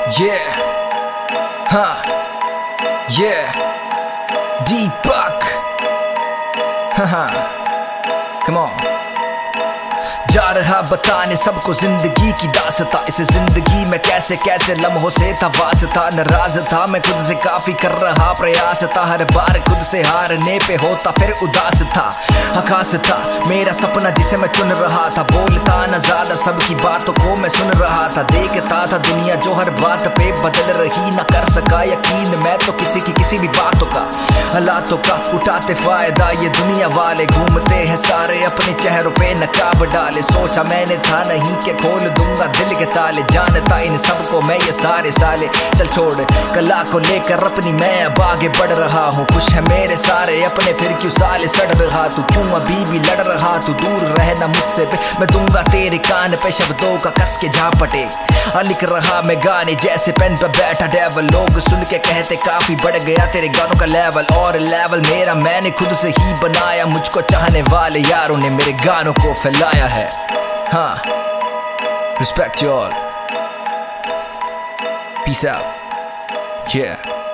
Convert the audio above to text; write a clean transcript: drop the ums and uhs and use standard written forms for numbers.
Yeah, huh, yeah, Deepak, haha, come on. जा रहा बताने सबको जिंदगी की दास्तां, इस जिंदगी में कैसे कैसे लम्हों से था वास्ता। नाराज था मैं खुद से, काफी कर रहा प्रयास था, हर बार खुद से हारने पे होता फिर उदास था। आकाश था मेरा सपना जिसे मैं चुन रहा था, बोलता न ज्यादा सबकी बातों को मैं सुन रहा था। देखता था दुनिया जो हर बात पे बदल रही, न कर सका यकीन मैं तो किसी की किसी भी बातों का। हालातों का उठाते फायदा ये दुनिया वाले, घूमते हैं सारे अपने चेहरों पे नकाब डाले। सोचा मैंने था नहीं कि खोल दूंगा दिल के ताले, जानता इन सबको मैं ये सारे साले। चल छोड़ कला को लेकर अपनी मैं अब आगे बढ़ रहा हूँ, खुश है मेरे सारे अपने फिर क्यों साले सड़ रहा तू, क्यों अभी भी लड़ रहा तू, दूर रहना मुझसे पे मैं दूंगा तेरे कान पे शब्दों का कस के झापटे। लिख रहा मैं गाने जैसे पेन पे बैठा डेवल, लोग सुन के कहते काफी बढ़ गया तेरे गानों का लेवल। और लेवल मेरा मैंने खुद से ही बनाया, मुझको चाहने वाले यारों ने मेरे गानों को फैलाया है। हाँ, respect you all, peace out, yeah.